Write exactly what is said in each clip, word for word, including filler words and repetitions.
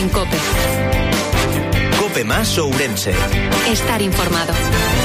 en COPE. COPE más Ourense. Estar informado.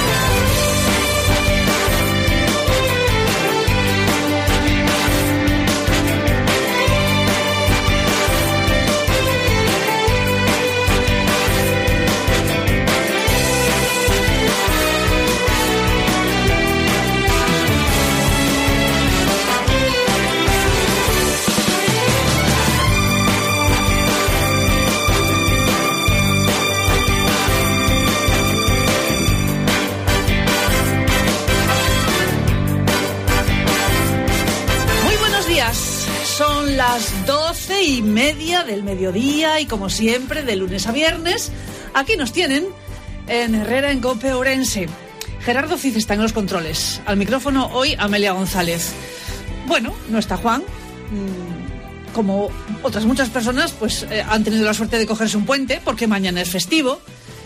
Son las doce y media del mediodía y, como siempre, de lunes a viernes, aquí nos tienen en Herrera en COPE Ourense. Gerardo Cid está en los controles. Al micrófono hoy Amelia González. Bueno, no está Juan. Como otras muchas personas, pues eh, han tenido la suerte de cogerse un puente, porque mañana es festivo.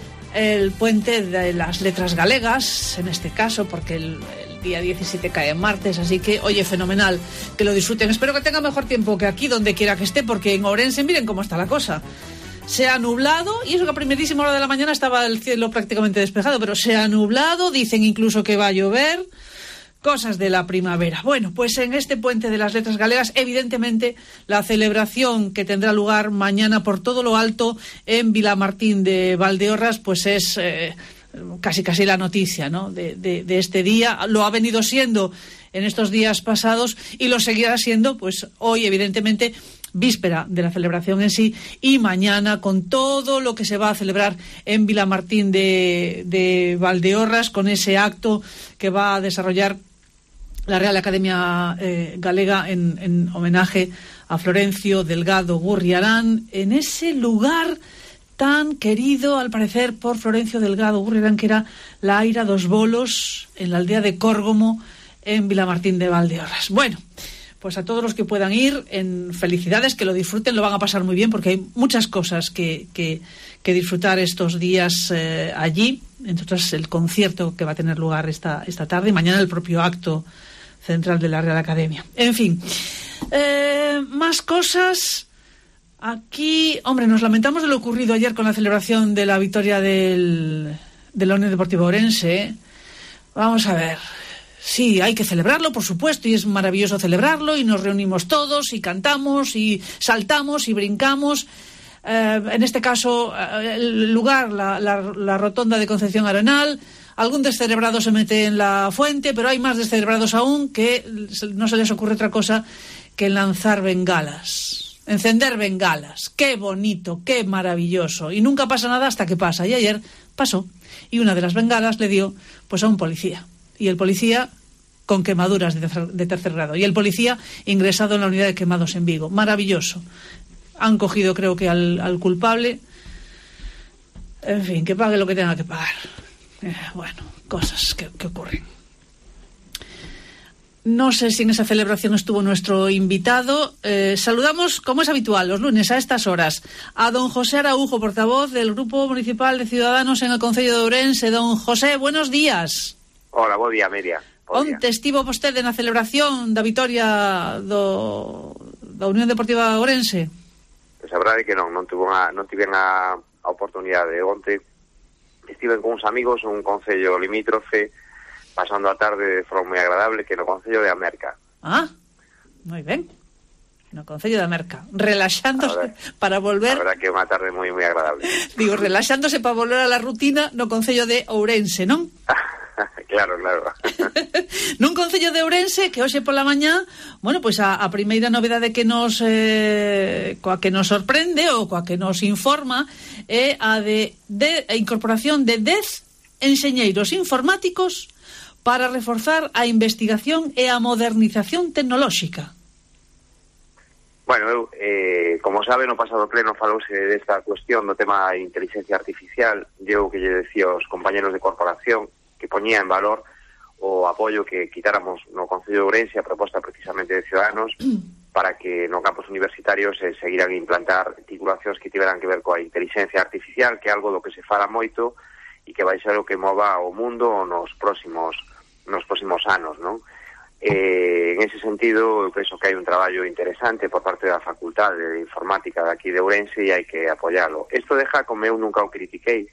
El puente de las letras galegas, en este caso, porque el, el día diecisiete cae en martes, así que, oye, fenomenal, que lo disfruten. Espero que tenga mejor tiempo que aquí, donde quiera que esté, porque en Ourense, miren cómo está la cosa. Se ha nublado, y eso que a primerísima hora de la mañana estaba el cielo prácticamente despejado, pero se ha nublado, dicen incluso que va a llover. Cosas de la primavera. Bueno, pues en este puente de las letras galegas, evidentemente, la celebración que tendrá lugar mañana por todo lo alto en Vilamartín de Valdeorras, pues es eh, casi casi la noticia, ¿no?, de, de, de este día. Lo ha venido siendo en estos días pasados y lo seguirá siendo, pues hoy, evidentemente, víspera de la celebración en sí, y mañana con todo lo que se va a celebrar en Vilamartín de, de Valdeorras, con ese acto que va a desarrollar la Real Academia eh, Galega en, en homenaje a Florencio Delgado Gurriarán, en ese lugar tan querido, al parecer, por Florencio Delgado Gurriarán, que era la Aira dos Bolos, en la aldea de Córgomo, en Vilamartín de Valdeorras. Bueno, pues a todos los que puedan ir, en felicidades, que lo disfruten, lo van a pasar muy bien, porque hay muchas cosas que, que, que disfrutar estos días eh, allí, entre otras el concierto que va a tener lugar esta, esta tarde, y mañana el propio acto central de la Real Academia. En fin, eh, más cosas. Aquí, hombre, nos lamentamos de lo ocurrido ayer con la celebración de la victoria del, de la Unión Deportiva Ourense. Vamos a ver. Sí, hay que celebrarlo, por supuesto, y es maravilloso celebrarlo, y nos reunimos todos, y cantamos, y saltamos, y brincamos. Eh, en este caso, el lugar, la, la, la rotonda de Concepción Arenal. Algún descerebrado se mete en la fuente, pero hay más descerebrados aún que no se les ocurre otra cosa que lanzar bengalas, encender bengalas. ¡Qué bonito, qué maravilloso! Y nunca pasa nada hasta que pasa. Y ayer pasó. Y una de las bengalas le dio pues a un policía. Y el policía con quemaduras de tercer, de tercer grado. Y el policía ingresado en la unidad de quemados en Vigo. Maravilloso. Han cogido, creo que, al, al culpable. En fin, que pague lo que tenga que pagar. Eh, bueno, cosas que, que ocurren. No sé si en esa celebración estuvo nuestro invitado. Eh, saludamos, como es habitual, los lunes a estas horas, a don José Araujo, portavoz del Grupo Municipal de Ciudadanos en el Concello de Ourense. Don José, buenos días. Hola, bo día, Media. Onte estivo vostede na celebración da vitoria do, da Unión Deportiva Ourense? Pois a verdade é que non, non, tuvo a, non tiven a, a oportunidade. Onte estive con uns amigos un concello limítrofe, pasando a tarde de forma moi agradable, que no concello de Amerca. Ah, moi ben. No concello de Amerca, relaxándose para volver... A verdade que é unha tarde moi moi agradable. Digo, relaxándose para volver a la rutina no concello de Ourense, non? Claro, claro. Nun concello de Ourense que hoxe pola mañá, bueno, pois a, a primeira novedade que nos eh, coa que nos sorprende ou coa que nos informa é a de, de a incorporación de dez enxeñeiros informáticos para reforzar a investigación e a modernización tecnolóxica. Bueno, eu, eh, como sabe, no pasado pleno falouse desta cuestión do tema de inteligencia artificial. Eu que lle decía aos compañeros de corporación que poñía en valor o apoio que quitáramos no Concello de Ourense a proposta precisamente de Ciudadanos para que no campus universitarios se seguiran a implantar titulacións que tiveran que ver coa inteligencia artificial, que é algo do que se fala moito e que vai ser o que mova o mundo nos próximos nos próximos anos, non? Eh, en ese sentido, eu penso que hai un traballo interesante por parte da Facultade de Informática de aquí de Ourense e hai que apoialo. Isto deja, como eu nunca o critiquei,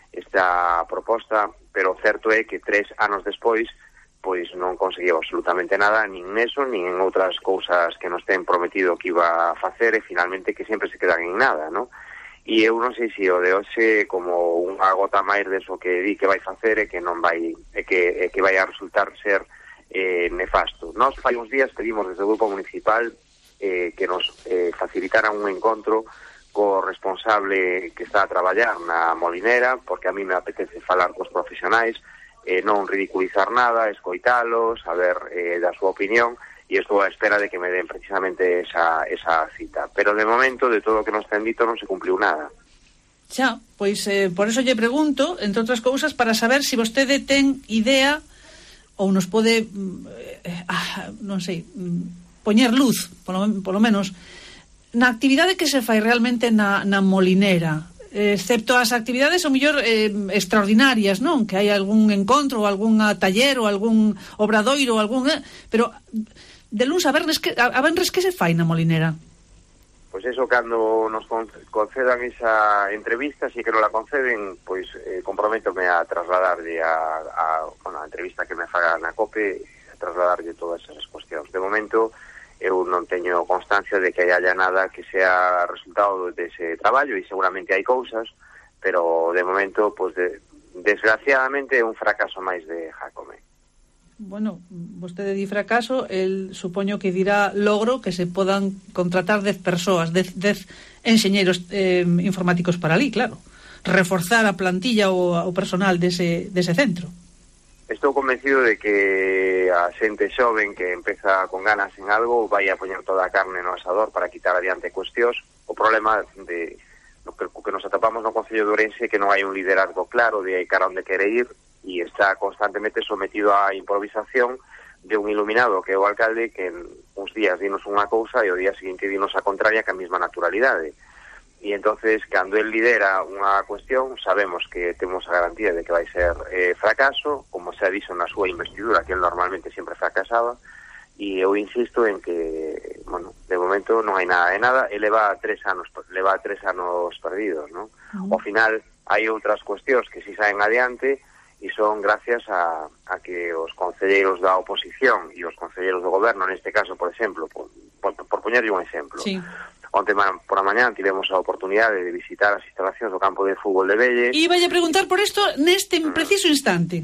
esta proposta, pero o certo é que tres anos despois pois non conseguiu absolutamente nada, nin neso, nin en outras cousas que nos ten prometido que iba a facer e finalmente que sempre se quedan en nada, non? E eu non sei se o de hoxe como unha gota máis deso que di que vai facer e que non vai, e que, e que vai a resultar ser eh, nefasto. Nós fai uns días pedimos desde o Grupo Municipal eh, que nos eh, facilitaran un encontro co responsable que está a traballar na Molinera, porque a mí me apetece falar cos profesionais, eh, non ridiculizar nada, escoitalos, saber eh, da súa opinión, e estou a espera de que me den precisamente esa, esa cita. Pero de momento, de todo o que nos ten dito, non se cumpliu nada. Xa, pois eh, por eso lle pregunto, entre outras cousas, para saber se si vostede ten idea ou nos pode, eh, ah, non sei, poñer luz, polo, polo menos, na actividade que se fai realmente na, na Molinera, excepto as actividades o mellor eh, extraordinarias, non? Que hai algún encontro ou algún taller ou algún obradoiro ou algún, eh, pero de luns a vernes que, a, a venres que se fai na Molinera? Pois eso, cando nos concedan esa entrevista, si que non la conceden, pois eh, comprométome a trasladarlle a, a, bueno, a entrevista que me faga na COPE, a trasladarlle todas esas cuestións. De momento, eu non teño constancia de que haya nada que sea resultado dese traballo, e seguramente hai cousas, pero de momento, pois, de, desgraciadamente, é un fracaso máis de Jácome. Bueno, vostede di fracaso, el supoño que dirá logro que se podan contratar dez persoas, dez, dez enxeñeros eh, informáticos para ali, claro. Reforzar a plantilla ou o personal dese, dese centro. Estou convencido de que a xente xoven que empeza con ganas en algo vai a poñer toda a carne no asador para quitar adiante cuestións. O problema de lo que, que nos atopamos no Concello de Ourense é que non hai un liderazgo claro de cara onde quere ir, e está constantemente sometido á improvisación de un iluminado que é o alcalde, que en uns días dinos unha cousa e o día seguinte dinos a contraria que a mesma naturalidade. E entonces, cando el lidera unha cuestión, sabemos que temos a garantía de que vai ser eh, fracaso, como se ha dicho na súa investidura, que el normalmente sempre fracasaba, e eu insisto en que, bueno, de momento non hai nada de nada, e leva tres anos, leva tres anos perdidos, non? Uh-huh. Ao final, hai outras cuestións que si saen adiante, e son gracias a, a que os concelleiros da oposición e os concelleiros do goberno, neste caso, por exemplo, por, por, por poñerlle un exemplo, sí. Onte por a mañán tivemos a oportunidade de visitar as instalacións do campo de fútbol de Velle. E vai a preguntar por isto neste mm. preciso instante.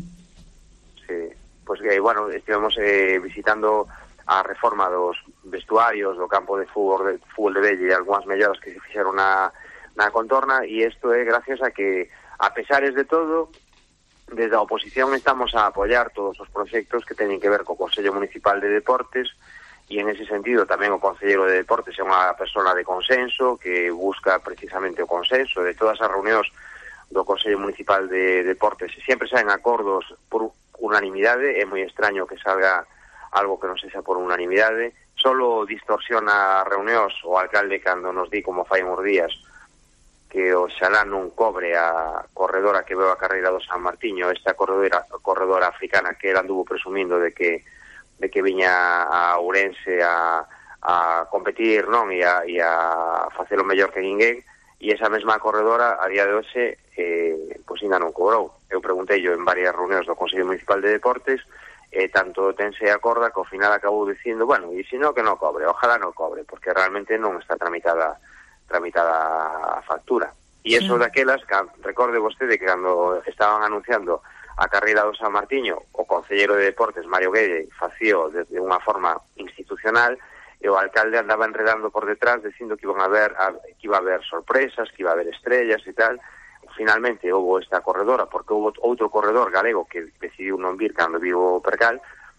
Sí, pois que, bueno, estivemos eh, visitando a reforma dos vestuarios do campo de fútbol de, fútbol de Velle e algunhas melloras que se fixeron na, na contorna, e isto é gracias a que, a pesares de todo, desde a oposición estamos a apoiar todos os proxectos que teñen que ver co Consello Municipal de Deportes, e en ese sentido tamén o Conselleiro de Deportes é unha persona de consenso que busca precisamente o consenso de todas as reunións do Consello Municipal de Deportes, e sempre saen acordos por unanimidade. É moi extraño que salga algo que non sexa por unanimidade. Solo distorsiona reunións o alcalde cando nos di, como fai uns días, que oxalá non cobre a corredora que veo a carreira do San Martiño, esta corredora, corredora africana que ele anduvo presumindo de que de que viña a Ourense a, a competir, non, e a, e a facer o mellor que ninguén, e esa mesma corredora a día de hoxe eh, pois ainda non cobrou. Eu preguntei yo en varias reunións do Consello Municipal de Deportes, e eh, tanto tense a corda que ao final acabou dicindo, bueno, e se non que non cobre, ojalá non cobre, porque realmente non está tramitada tramitada a factura. E eso sí. Daquelas, que, recorde vostede que cando estaban anunciando a carreira do San Martiño, o concelleiro de Deportes, Mario Guelle, facío desde unha forma institucional, e o alcalde andaba enredando por detrás dicindo que iban a ver a, que iba a haber sorpresas, que iba a haber estrellas e tal. Finalmente houve esta corredora, porque houve outro corredor galego que decidiu non vir cando viu o percal,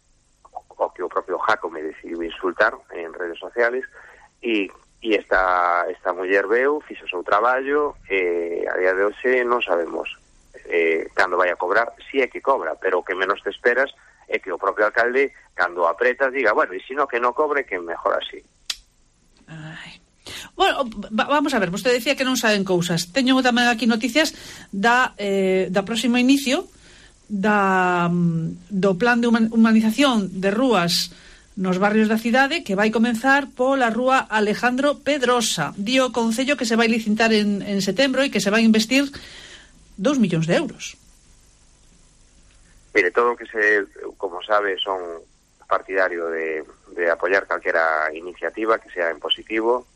o que o propio Jácome decidiu insultar en redes sociales, e E esta, esta muller veu, fixo o seu traballo, e a día de hoxe non sabemos eh, cando vai a cobrar, si é que cobra, pero o que menos te esperas é que o propio alcalde, cando apretas, diga, bueno, e se non que non cobre, que mejor así. Ai. Bueno, vamos a ver, vostede decía que non saben cousas. Teño tamén aquí noticias da, eh, da próximo inicio da, do plan de humanización de rúas nos barrios da cidade, que vai comenzar pola rúa Alejandro Pedrosa. Di o Concello que se vai licitar en, en setembro e que se vai investir dos millóns de euros. Mire, todo o que se, como sabe, son partidario de, de apoyar calquera iniciativa que sea en positivo,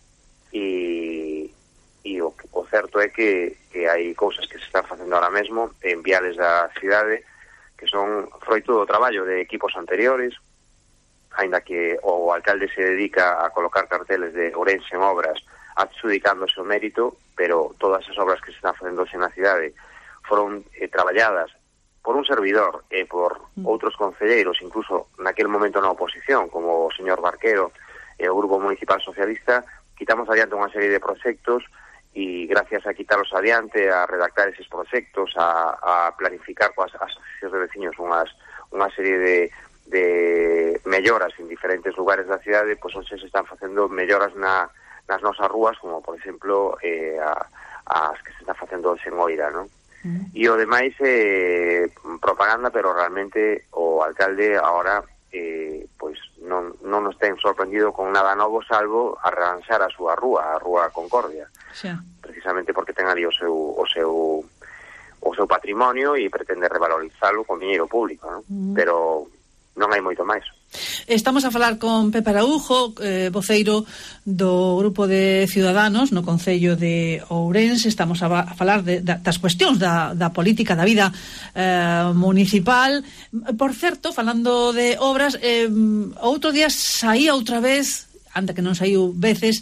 e, e o, o certo é que, que hai cousas que se están facendo ahora mesmo en viales da cidade que son froito do traballo de equipos anteriores, aínda que o alcalde se dedica a colocar carteles de Ourense en obras adxudicándose o mérito, pero todas as obras que se están facendose na cidade foron eh, traballadas por un servidor e por outros concelleiros, incluso naquel momento na oposición, como o señor Barquero e o Grupo Municipal Socialista. Quitamos adiante unha serie de proxectos e gracias a quitarlos adiante, a redactar eses proxectos, a, a planificar coas asociacións de veciños unhas, unha serie de, de melloras en diferentes lugares da cidade, pois onde se están facendo melloras na, nas nosas rúas, como por exemplo eh, a, as que se están facendo en Oira, non? Uh-huh. E o demais é eh, propaganda, pero realmente o alcalde agora eh, pois non, non nos ten sorprendido con nada novo, salvo arranxar a súa rúa, a Rúa Concordia, sí. Precisamente porque ten ali o seu o seu o seu patrimonio e pretende revalorizalo con diñeiro público, non? Uh-huh. Pero non hai moito máis. Estamos a falar con Pepe Araújo, eh, voceiro do Grupo de Ciudadanos no Concello de Ourense. Estamos a, a falar de, da, das cuestións da, da política da vida eh, municipal. Por certo, falando de obras, eh, outro día saía outra vez, anda que non saiu veces,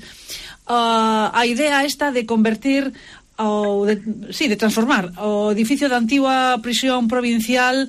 uh, a idea esta de convertir o de, sí, de transformar o edificio da antigua prisión provincial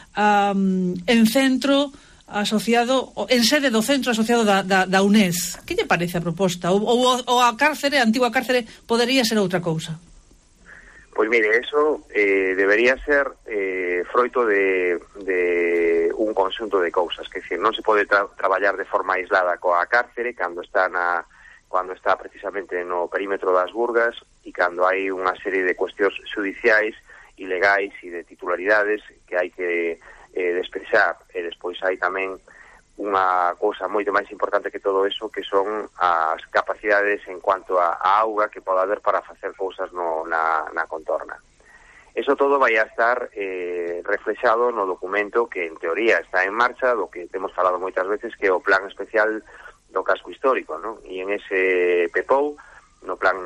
Um, en centro asociado, en sede do centro asociado da, da, da UNED. Que lle parece a proposta? Ou, ou, ou a cárcere, a antigua cárcere, podería ser outra cousa? Pois mire, eso eh, debería ser eh, froito de, de un conxunto de cousas, que decir, non se pode tra traballar de forma aislada coa cárcere cando está na cando está precisamente no perímetro das burgas e cando hai unha serie de cuestións xudiciais ilegais e de titularidades que hai que eh, despexar, e despois hai tamén unha cousa moito máis importante que todo eso, que son as capacidades en cuanto a, a auga que pode haber para facer cousas no, na, na contorna. Eso todo vai a estar eh, reflexado no documento que en teoría está en marcha, do que temos falado moitas veces, que é o plan especial do casco histórico, non? E en ese P P O U, no plan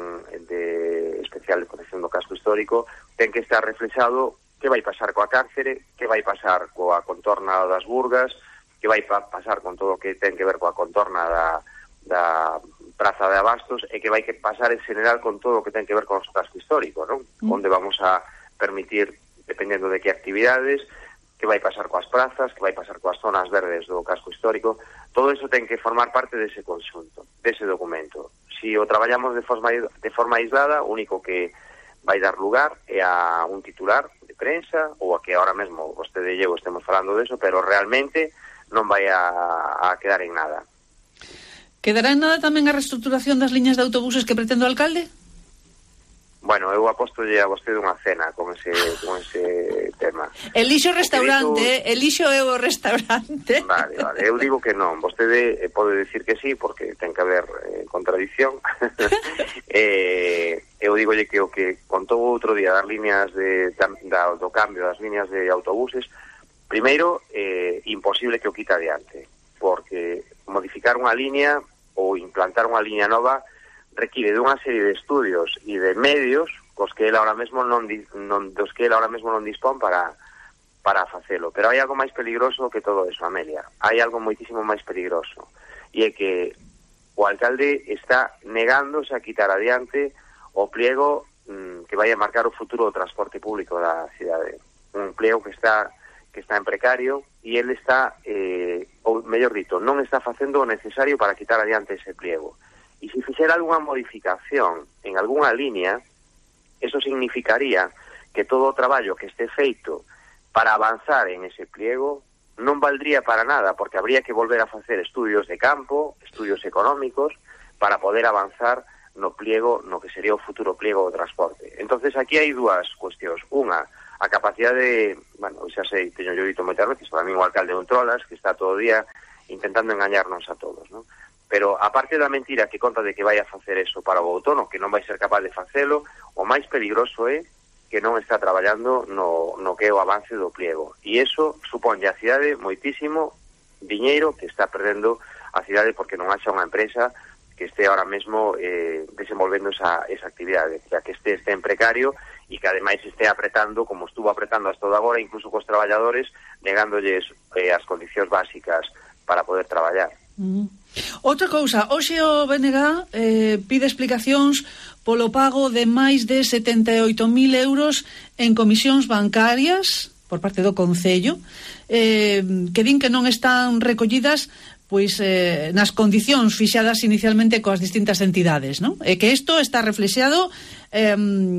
de especial de protección do casco histórico, ten que estar reflexado que vai pasar coa cárcere, que vai pasar coa contorna das burgas, que vai pa pasar con todo o que ten que ver coa contorna da, da Praza de Abastos, e que vai que pasar en general con todo o que ten que ver con o casco histórico, non? Mm. Onde vamos a permitir, dependendo de que actividades, que vai pasar coas prazas, que vai pasar coas zonas verdes do casco histórico. Todo eso ten que formar parte dese conxunto, dese documento. Si o traballamos de forma, de forma aislada, o único que vai dar lugar é a un titular de prensa, ou a que ahora mesmo vostede e eu estemos falando deso, pero realmente non vai a, a quedar en nada. Quedará en nada tamén a reestructuración das liñas de autobuses que pretende o alcalde? Bueno, eu apóstolle a vostede unha cena con ese, con ese tema. Elixo restaurante, digo... elixo eu o restaurante. Vale, vale, eu digo que non. Vostede pode decir que sí, porque ten que haber eh, contradicción. eh, eu digolle que o que contou outro día das líneas de, da, do cambio das líneas de autobuses, primeiro, eh, imposible que o quita adiante, porque modificar unha línea ou implantar unha línea nova requiere de unha serie de estudios e de medios cos que ele ahora mesmo non, non dos que ele ahora mesmo non dispón para para facelo. Pero hai algo máis peligroso que todo eso, Amelia. Hai algo moitísimo máis peligroso, e é que o alcalde está negándose a quitar adiante o pliego mmm, que vai a marcar o futuro do transporte público da cidade. Un pliego que está que está en precario, e ele está eh, ou mellor dito, non está facendo o necesario para quitar adiante ese pliego. E se fixera algunha modificación en algunha línea, eso significaría que todo o traballo que este feito para avanzar en ese pliego non valdría para nada, porque habría que volver a facer estudios de campo, estudios económicos, para poder avanzar no pliego, no que sería o futuro pliego do transporte. Entonces aquí hai dúas cuestións. Unha, a capacidade, bueno, xa sei, teño yo dito moitas veces, para mí o alcalde de Ontrolas, que está todo o día intentando engañarnos a todos, ¿no? Pero aparte da mentira que conta de que vai a facer eso para o outono, que non vai ser capaz de facelo, o máis peligroso é que non está traballando no, no que é o avance do pliego. E iso supón a cidade moitísimo diñeiro que está perdendo a cidade porque non haxa unha empresa que este ahora mesmo eh, desenvolvendo esa, esa actividade, ya que este este en precario e que ademais este apretando, como estuvo apretando hasta agora, incluso cos traballadores, negándolles eh, as condicións básicas para poder traballar. Mm. Outra cousa, hoxe o B N G eh, pide explicacións polo pago de máis de setenta e oito mil euros en comisións bancarias por parte do Concello, eh, que din que non están recollidas pois eh, nas condicións fixadas inicialmente coas distintas entidades, non? E que isto está reflexado eh,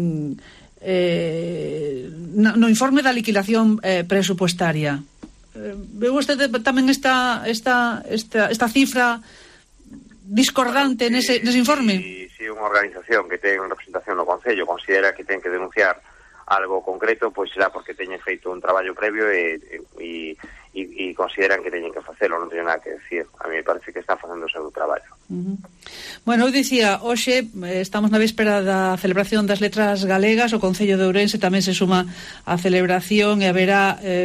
eh, no informe da liquidación eh, presupuestaria. Eh, veu vostede tamén esta, esta, esta, esta cifra discordante bueno, si, nese, nese informe? Si, si unha organización que ten representación no Concello considera que ten que denunciar algo concreto, pois será porque teñen feito un traballo previo e, e, e, e consideran que teñen que facelo, non teño nada que decir. A mí me parece que está facendo o seu traballo. Uh-huh. Bueno, eu dicía, hoxe estamos na véspera da celebración das letras galegas, o Concello de Ourense tamén se suma á celebración e haberá eh,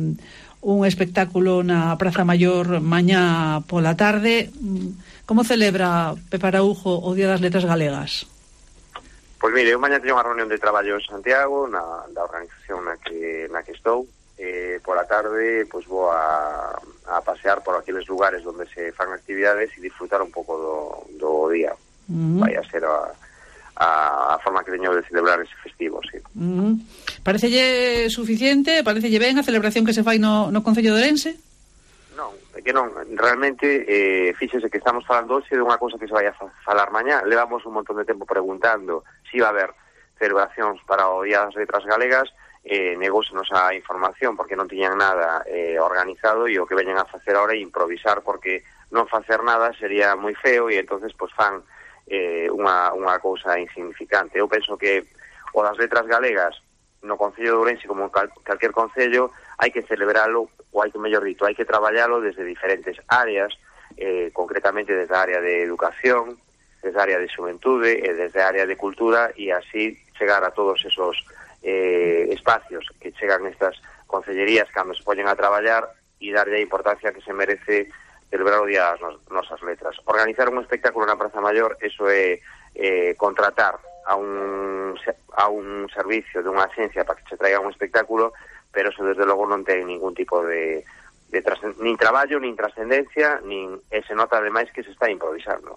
un espectáculo na Praza Maior mañá pola tarde. Como celebra Pepe Araújo o Día das Letras Galegas? Pois mire, eu mañá teño unha reunión de traballo en Santiago, na, da organización na que, na que estou. Eh, pola tarde, pois vou a, a pasear por aqueles lugares onde se fan actividades e disfrutar un pouco do, do día. Uh-huh. Vai a ser a, a, a forma que teño de celebrar ese festivo, sí. Uh-huh. Parecelle suficiente? Parecelle ben a celebración que se fai no, no Concello de Ourense? Non, é que non, realmente eh, fíxese que estamos falando hoxe de unha cousa que se vai a fa- falar mañá. Levamos un montón de tempo preguntando se si iba a haber celebracións para o Día das Letras Galegas, eh, negósenos a información porque non tiñan nada eh, organizado e o que veñen a facer ahora é improvisar porque non facer nada sería moi feo e entonces pues, fan eh, unha, unha cousa insignificante. Eu penso que o das Letras Galegas no Concello de Ourense como cal, calquer concello hai que celebralo ou hai que, mellor dito, hai que traballalo desde diferentes áreas, eh, concretamente desde a área de educación, desde a área de xuventude e desde a área de cultura e así chegar a todos esos eh, espacios que chegan estas concellerías cando se poñen a traballar e darlle a importancia que se merece celebrar o Día das nos, nosas letras. Organizar un espectáculo na Praza Maior, eso é eh, contratar a un, a un servicio de unha agencia para que se traiga un espectáculo, pero eso desde logo non ten ningún tipo de, de trascend- nin traballo, nin trascendencia, nin e se nota ademais que se está improvisando.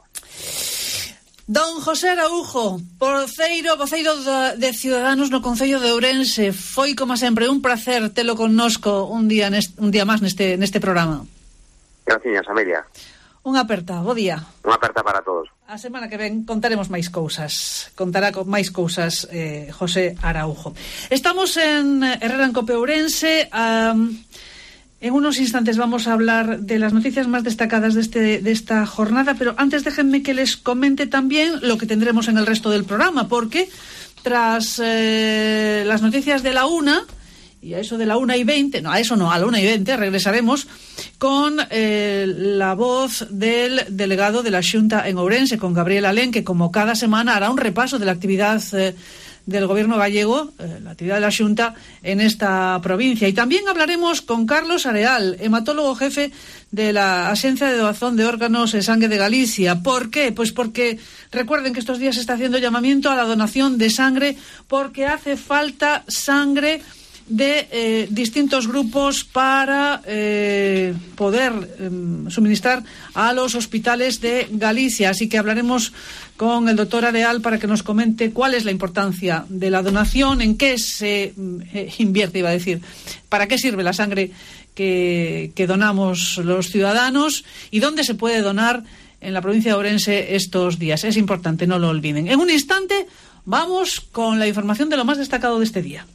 Don José Araújo, porceiro, voceiro de Ciudadanos no Concello de Ourense, foi como sempre un placer telo connosco un día neste, un día máis neste neste programa. Gracias, Amelia. Unha aperta, bo día. Unha aperta para todos. A semana que ven contaremos máis cousas. Contará con máis cousas eh, José Araújo. Estamos en Herrera en Cope Ourense. Um, en unos instantes vamos a hablar de las noticias más destacadas de, este, de esta jornada, pero antes déjenme que les comente también lo que tendremos en el resto del programa, porque tras eh, las noticias de la una, y a eso de la una y veinte, no, a eso no, a la una y veinte regresaremos con eh, la voz del delegado de la Xunta en Ourense, con Gabriel Alén, que como cada semana hará un repaso de la actividad eh, del gobierno gallego, eh, la actividad de la Xunta en esta provincia. Y también hablaremos con Carlos Areal, hematólogo jefe de la Axencia de Doazón de Órganos e Sangue de Galicia. ¿Por qué? Pues porque recuerden que estos días se está haciendo llamamiento a la donación de sangre porque hace falta sangre de eh, distintos grupos para eh, poder eh, suministrar a los hospitales de Galicia. Así que hablaremos con el doctor Areal para que nos comente cuál es la importancia de la donación, en qué se eh, invierte, iba a decir, para qué sirve la sangre que, que donamos los ciudadanos y dónde se puede donar en la provincia de Ourense estos días. Es importante, no lo olviden. En un instante vamos con la información de lo más destacado de este día.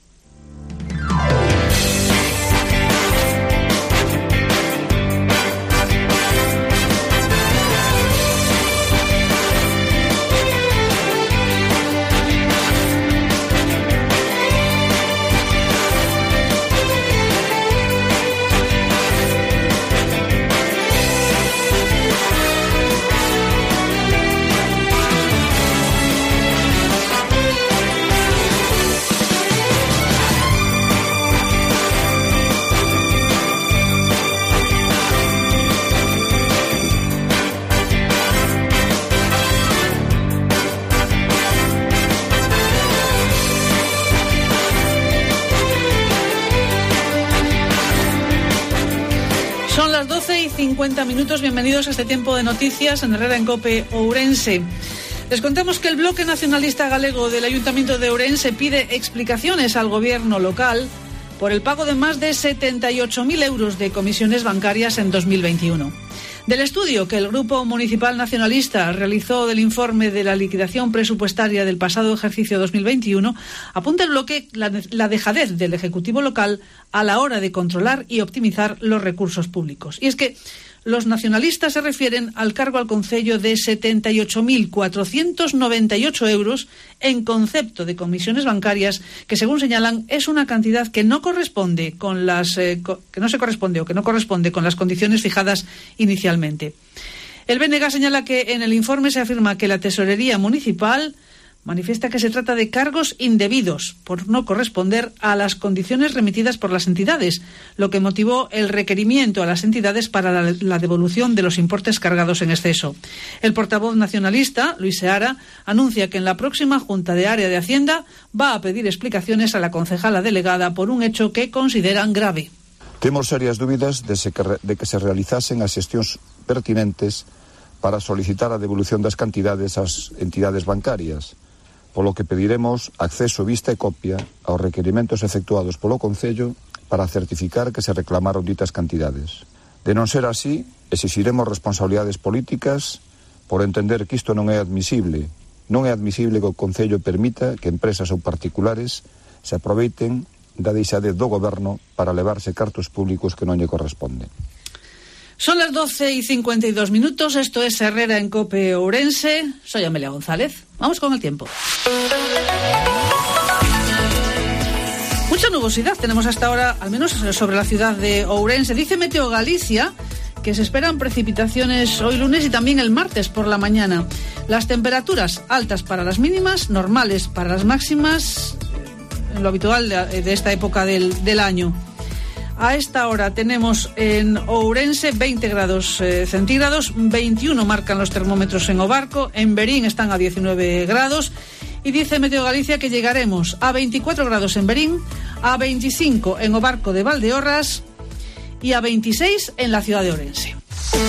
cincuenta minutos. Bienvenidos a este tiempo de noticias en Herrera en Cope Ourense. Les contamos que el Bloque Nacionalista Galego del Ayuntamiento de Ourense pide explicaciones al gobierno local por el pago de más de setenta y ocho mil euros de comisiones bancarias en dos mil veintiuno. Del estudio que el Grupo Municipal Nacionalista realizó del informe de la liquidación presupuestaria del pasado ejercicio dos mil veintiuno, apunta el bloque la, la dejadez del Ejecutivo local a la hora de controlar y optimizar los recursos públicos. Y es que los nacionalistas se refieren al cargo al concello de setenta y ocho mil cuatrocientos noventa y ocho euros en concepto de comisiones bancarias, que según señalan es una cantidad que no corresponde con las eh, co- que no se corresponde o que no corresponde con las condiciones fijadas inicialmente. El B N G señala que en el informe se afirma que la Tesorería Municipal manifiesta que se trata de cargos indebidos por no corresponder a las condiciones remitidas por las entidades, lo que motivó el requerimiento a las entidades para la, la devolución de los importes cargados en exceso. El portavoz nacionalista, Luis Seara, anuncia que en la próxima Junta de Área de Hacienda va a pedir explicaciones a la concejala delegada por un hecho que consideran grave. Temos serias dúbidas de, se que, de que se realizasen as xestións pertinentes para solicitar a devolución das cantidades ás entidades bancarias, polo que pediremos acceso, vista e copia aos requerimentos efectuados polo Concello para certificar que se reclamaron ditas cantidades. De non ser así, exixiremos responsabilidades políticas por entender que isto non é admisible. Non é admisible que o Concello permita que empresas ou particulares se aproveiten da deixadez do Goberno para levarse cartos públicos que non lle corresponden. Son las doce y cincuenta y dos minutos, esto es Herrera en Cope Ourense, soy Amelia González, vamos con el tiempo. Mucha nubosidad tenemos hasta ahora, al menos sobre la ciudad de Ourense. Dice Meteo Galicia que se esperan precipitaciones hoy lunes y también el martes por la mañana. Las temperaturas altas para las mínimas, normales para las máximas, en lo habitual de, de esta época del, del año. A esta hora tenemos en Ourense veinte grados eh, centígrados, veintiuno marcan los termómetros en Obarco, en Berín están a diecinueve grados y dice Meteo Galicia que llegaremos a veinticuatro grados en Berín, a veinticinco en Obarco de Valdeorras y a veintiséis en la ciudad de Ourense.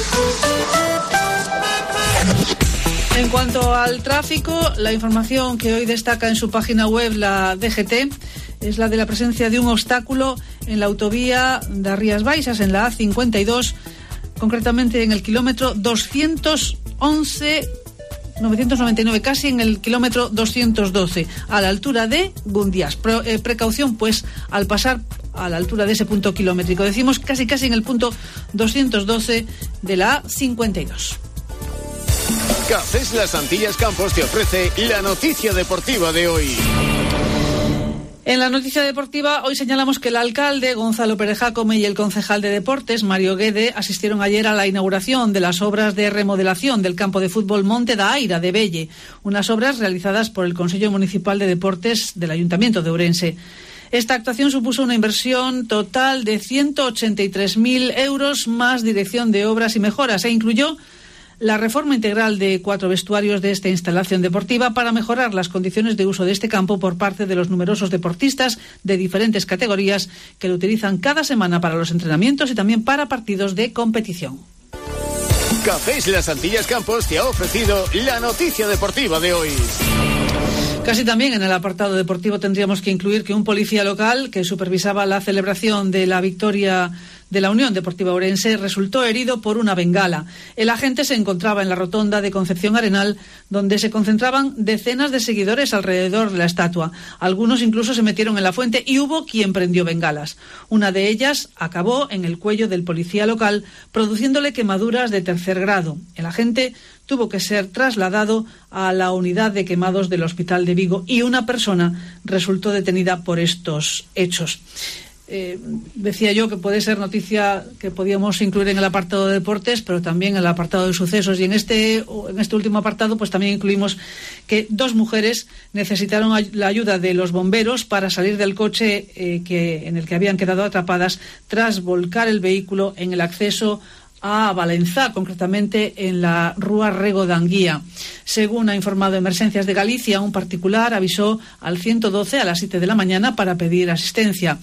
En cuanto al tráfico, la información que hoy destaca en su página web la D G T es la de la presencia de un obstáculo en la autovía de Rías Baixas, en la A cincuenta y dos, concretamente en el kilómetro doscientos once, novecientos noventa y nueve, casi en el kilómetro doscientos doce, a la altura de Gundiás. Pro, eh, precaución, pues, al pasar a la altura de ese punto kilométrico. Decimos casi casi en el punto doscientos doce de la A cincuenta y dos. Cafés Las Antillas Campos te ofrece la noticia deportiva de hoy. En la noticia deportiva hoy señalamos que el alcalde Gonzalo Pérez Jácome y el concejal de deportes Mario Guede asistieron ayer a la inauguración de las obras de remodelación del campo de fútbol Monte da Aira de Belle, unas obras realizadas por el Consello Municipal de Deportes del Ayuntamiento de Ourense. Esta actuación supuso una inversión total de ciento ochenta y tres mil euros más dirección de obras y mejoras e incluyó la reforma integral de cuatro vestuarios de esta instalación deportiva para mejorar las condiciones de uso de este campo por parte de los numerosos deportistas de diferentes categorías que lo utilizan cada semana para los entrenamientos y también para partidos de competición. Cafés Las Antillas Campos te ha ofrecido la noticia deportiva de hoy. Casi también en el apartado deportivo tendríamos que incluir que un policía local que supervisaba la celebración de la victoria de la Unión Deportiva Ourense resultó herido por una bengala. El agente se encontraba en la rotonda de Concepción Arenal, donde se concentraban decenas de seguidores alrededor de la estatua. Algunos incluso se metieron en la fuente y hubo quien prendió bengalas. Una de ellas acabó en el cuello del policía local, produciéndole quemaduras de tercer grado. El agente tuvo que ser trasladado a la unidad de quemados del Hospital de Vigo y una persona resultó detenida por estos hechos. Eh, decía yo que puede ser noticia que podíamos incluir en el apartado de deportes, pero también en el apartado de sucesos, y en este en este último apartado pues también incluimos que dos mujeres necesitaron ay- la ayuda de los bomberos para salir del coche eh, que en el que habían quedado atrapadas tras volcar el vehículo en el acceso a Valenzá, concretamente en la Rúa Rego de Anguía. Según ha informado Emergencias de Galicia, un particular avisó al ciento doce a las siete de la mañana para pedir asistencia.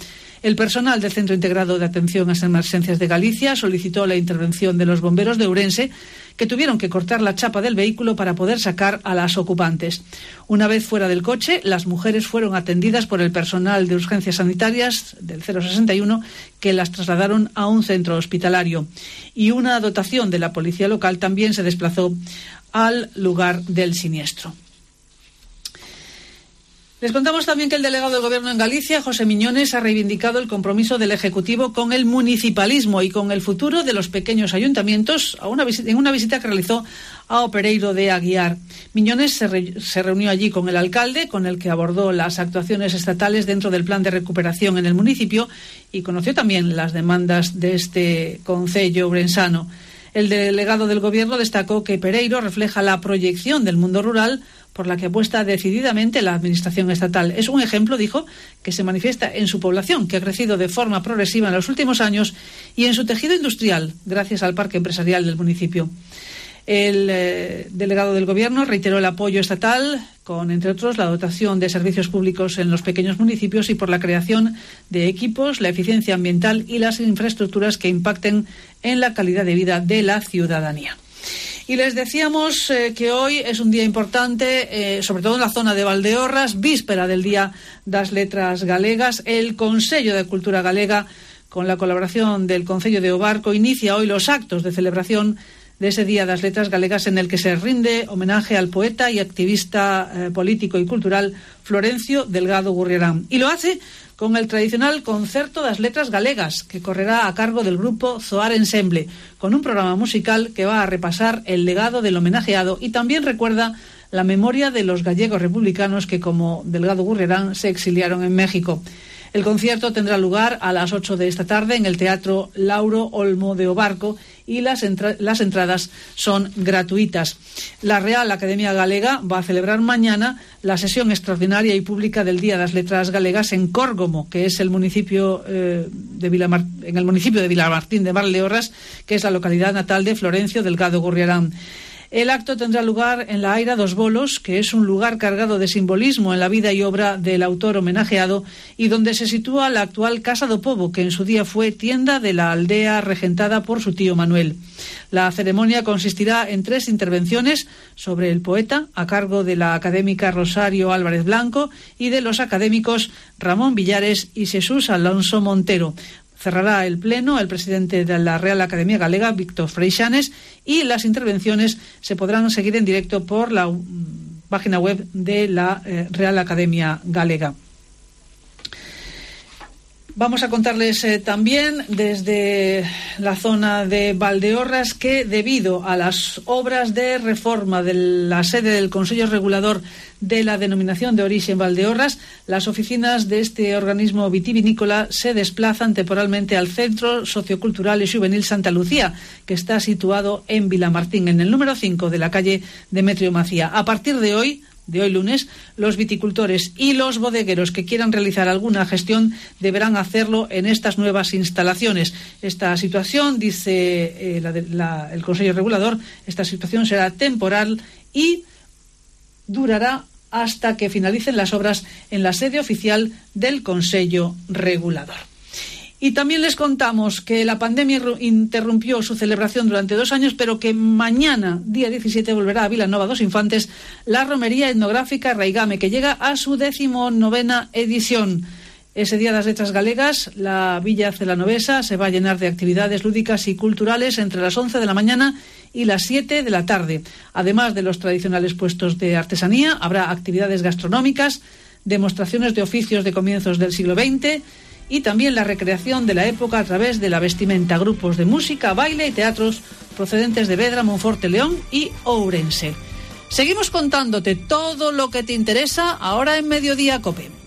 El personal del Centro Integrado de Atención a las Emergencias de Galicia solicitó la intervención de los bomberos de Ourense, que tuvieron que cortar la chapa del vehículo para poder sacar a las ocupantes. Una vez fuera del coche, las mujeres fueron atendidas por el personal de urgencias sanitarias del cero sesenta y uno, que las trasladaron a un centro hospitalario. Y una dotación de la policía local también se desplazó al lugar del siniestro. Les contamos también que el delegado del Gobierno en Galicia, José Miñones, ha reivindicado el compromiso del Ejecutivo con el municipalismo y con el futuro de los pequeños ayuntamientos a una visita, en una visita que realizó a Opereiro de Aguiar. Miñones se, re, se reunió allí con el alcalde, con el que abordó las actuaciones estatales dentro del plan de recuperación en el municipio y conoció también las demandas de este concello ourensano. El delegado del Gobierno destacó que Pereiro refleja la proyección del mundo rural por la que apuesta decididamente la Administración estatal. Es un ejemplo, dijo, que se manifiesta en su población, que ha crecido de forma progresiva en los últimos años, y en su tejido industrial, gracias al parque empresarial del municipio. El eh, delegado del Gobierno reiteró el apoyo estatal con, entre otros, la dotación de servicios públicos en los pequeños municipios y por la creación de equipos, la eficiencia ambiental y las infraestructuras que impacten en la calidad de vida de la ciudadanía. Y les decíamos eh, que hoy es un día importante, eh, sobre todo en la zona de Valdeorras, víspera del Día das Letras Galegas. El Consello de Cultura Galega, con la colaboración del Concello de Obarco, inicia hoy los actos de celebración de ese Día das Letras Galegas, en el que se rinde homenaje al poeta y activista eh, político y cultural Florencio Delgado Gurriarán. Y lo hace con el tradicional Concerto das Letras Galegas, que correrá a cargo del grupo Zoar Ensemble, con un programa musical que va a repasar el legado del homenajeado y también recuerda la memoria de los gallegos republicanos que, como Delgado Gurriarán, se exiliaron en México. El concierto tendrá lugar a las ocho de esta tarde en el Teatro Lauro Olmo de Obarco y las, entra- las entradas son gratuitas. La Real Academia Galega va a celebrar mañana la sesión extraordinaria y pública del Día das Letras Galegas en Córgomo, que es el municipio eh, de Vilamar- en el municipio de Vilamartín de Valdeorras, que es la localidad natal de Florencio Delgado Gurriarán. El acto tendrá lugar en la Aira dos Bolos, que es un lugar cargado de simbolismo en la vida y obra del autor homenajeado y donde se sitúa la actual Casa do Pobo, que en su día fue tienda de la aldea regentada por su tío Manuel. La ceremonia consistirá en tres intervenciones sobre el poeta, a cargo de la académica Rosario Álvarez Blanco y de los académicos Ramón Villares y Jesús Alonso Montero. Cerrará el pleno el presidente de la Real Academia Galega, Víctor Freixanes, y las intervenciones se podrán seguir en directo por la um, página web de la eh, Real Academia Galega. Vamos a contarles eh, también desde la zona de Valdeorras que, debido a las obras de reforma de la sede del Consello Regulador de la Denominación de Origen Valdeorras, las oficinas de este organismo vitivinícola se desplazan temporalmente al Centro Sociocultural y Juvenil Santa Lucía, que está situado en Vilamartín, en el número cinco de la calle Demetrio Macía. A partir de hoy, de hoy lunes, los viticultores y los bodegueros que quieran realizar alguna gestión deberán hacerlo en estas nuevas instalaciones. Esta situación, dice eh, la, la, el Consejo Regulador, esta situación será temporal y durará hasta que finalicen las obras en la sede oficial del Consejo Regulador. Y también les contamos que la pandemia interrumpió su celebración durante dos años, pero que mañana, día diecisiete, volverá a Vilanova dos Infantes la romería etnográfica Raigame, que llega a su decimonovena edición. Ese Día das Letras Galegas, la Villa Celanovesa se va a llenar de actividades lúdicas y culturales entre las once de la mañana y las siete de la tarde. Además de los tradicionales puestos de artesanía, habrá actividades gastronómicas, demostraciones de oficios de comienzos del siglo veinte y también la recreación de la época a través de la vestimenta, grupos de música, baile y teatros procedentes de Vedra, Monforte, León y Ourense. Seguimos contándote todo lo que te interesa ahora en Mediodía Cope.